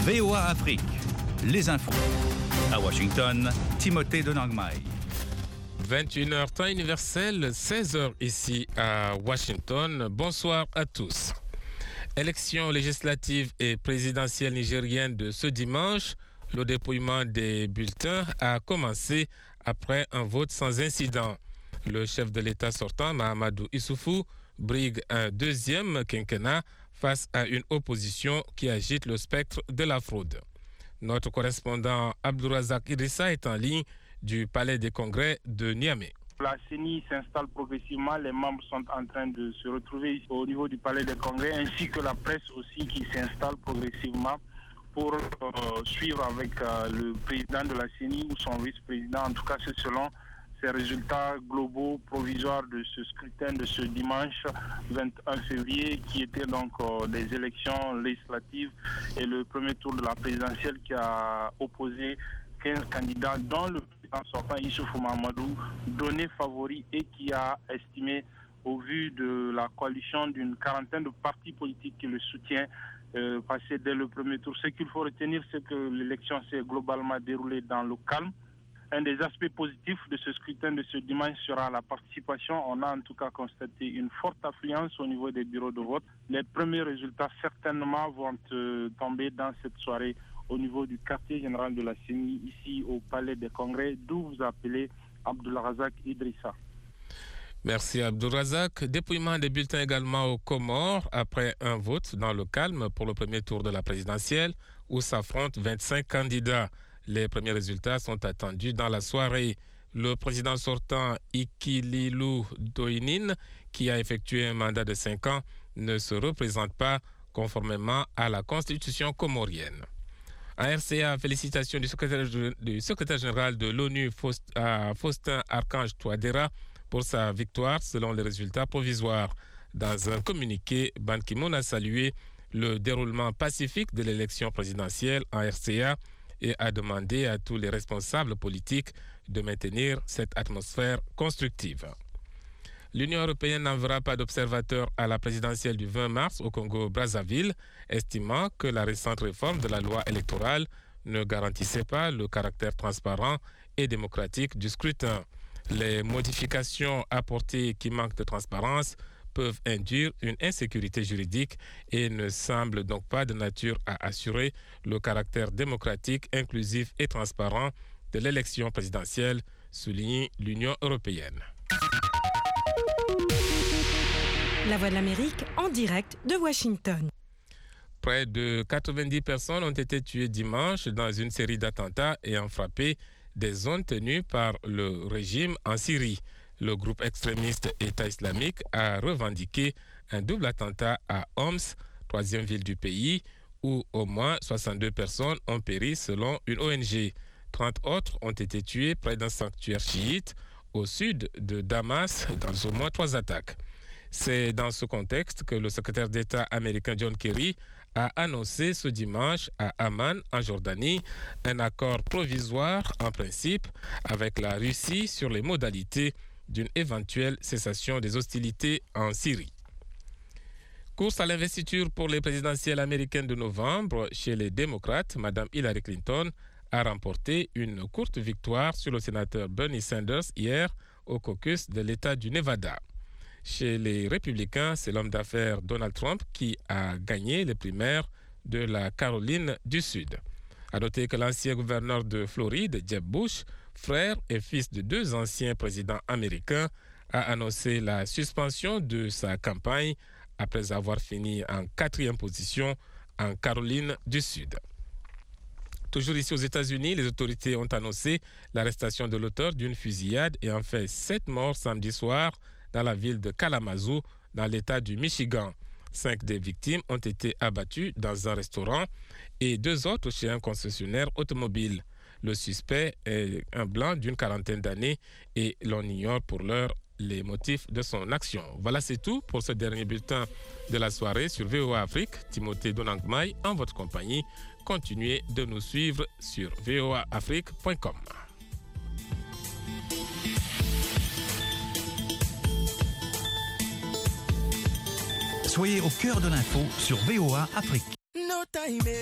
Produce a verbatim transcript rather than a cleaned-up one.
V O A Afrique, les infos. À Washington, Timothée de Nangmai. vingt et une heures temps universel, seize heures ici à Washington. Bonsoir à tous. Élections législatives et présidentielles nigériennes de ce dimanche. Le dépouillement des bulletins a commencé après un vote sans incident. Le chef de l'État sortant, Mahamadou Issoufou, brigue un deuxième quinquennat face à une opposition qui agite le spectre de la fraude. Notre correspondant Abdourazak Idrissa est en ligne du Palais des Congrès de Niamey. La C E N I s'installe progressivement, les membres sont en train de se retrouver au niveau du Palais des Congrès, ainsi que la presse aussi qui s'installe progressivement pour euh, suivre avec euh, le président de la C E N I ou son vice-président, en tout cas c'est selon ces résultats globaux provisoires de ce scrutin de ce dimanche vingt et un février, qui était donc euh, des élections législatives et le premier tour de la présidentielle qui a opposé quinze candidats, dont le président sortant Issoufou Mahamadou, donné favori et qui a estimé, au vu de la coalition d'une quarantaine de partis politiques qui le soutiennent, euh, passé dès le premier tour. Ce qu'il faut retenir, c'est que l'élection s'est globalement déroulée dans le calme. Un des aspects positifs de ce scrutin de ce dimanche sera la participation. On a en tout cas constaté une forte affluence au niveau des bureaux de vote. Les premiers résultats certainement vont euh, tomber dans cette soirée au niveau du quartier général de la C E N I, ici au Palais des Congrès, d'où vous appelez Abdourazak Idrissa. Merci Abdourazak. Dépouillement des bulletins également aux Comores après un vote dans le calme pour le premier tour de la présidentielle où s'affrontent vingt-cinq candidats. Les premiers résultats sont attendus dans la soirée. Le président sortant Ikililou Doinin, qui a effectué un mandat de cinq ans, ne se représente pas conformément à la constitution comorienne. En R C A, félicitations du secrétaire, du secrétaire général de l'ONU, Faustin Archange Touadéra, pour sa victoire selon les résultats provisoires. Dans un communiqué, Ban Ki-moon a salué le déroulement pacifique de l'élection présidentielle en R C A et a demandé à tous les responsables politiques de maintenir cette atmosphère constructive. L'Union européenne n'enverra pas d'observateurs à la présidentielle du vingt mars au Congo-Brazzaville, estimant que la récente réforme de la loi électorale ne garantissait pas le caractère transparent et démocratique du scrutin. Les modifications apportées qui manquent de transparence peuvent induire une insécurité juridique et ne semblent donc pas de nature à assurer le caractère démocratique, inclusif et transparent de l'élection présidentielle, souligne l'Union européenne. La Voix de l'Amérique en direct de Washington. Près de quatre-vingt-dix personnes ont été tuées dimanche dans une série d'attentats ayant frappé des zones tenues par le régime en Syrie. Le groupe extrémiste État islamique a revendiqué un double attentat à Homs, troisième ville du pays, où au moins soixante-deux personnes ont péri selon une O N G. trente autres ont été tués près d'un sanctuaire chiite au sud de Damas dans au moins trois attaques. C'est dans ce contexte que le secrétaire d'État américain John Kerry a annoncé ce dimanche à Amman, en Jordanie, un accord provisoire en principe avec la Russie sur les modalités d'une éventuelle cessation des hostilités en Syrie. Course à l'investiture pour les présidentielles américaines de novembre, chez les démocrates, Mme Hillary Clinton a remporté une courte victoire sur le sénateur Bernie Sanders hier au caucus de l'État du Nevada. Chez les républicains, c'est l'homme d'affaires Donald Trump qui a gagné les primaires de la Caroline du Sud. À noter que l'ancien gouverneur de Floride, Jeb Bush, frère et fils de deux anciens présidents américains, a annoncé la suspension de sa campagne après avoir fini en quatrième position en Caroline du Sud. Toujours ici aux États-Unis, les autorités ont annoncé l'arrestation de l'auteur d'une fusillade et en fait sept morts samedi soir dans la ville de Kalamazoo, dans l'État du Michigan. Cinq des victimes ont été abattues dans un restaurant et deux autres chez un concessionnaire automobile. Le suspect est un blanc d'une quarantaine d'années et l'on ignore pour l'heure les motifs de son action. Voilà, c'est tout pour ce dernier bulletin de la soirée sur V O A Afrique. Timothée de Nangmai en votre compagnie. Continuez de nous suivre sur v o a afrique point com. Soyez au cœur de l'info sur V O A Afrique.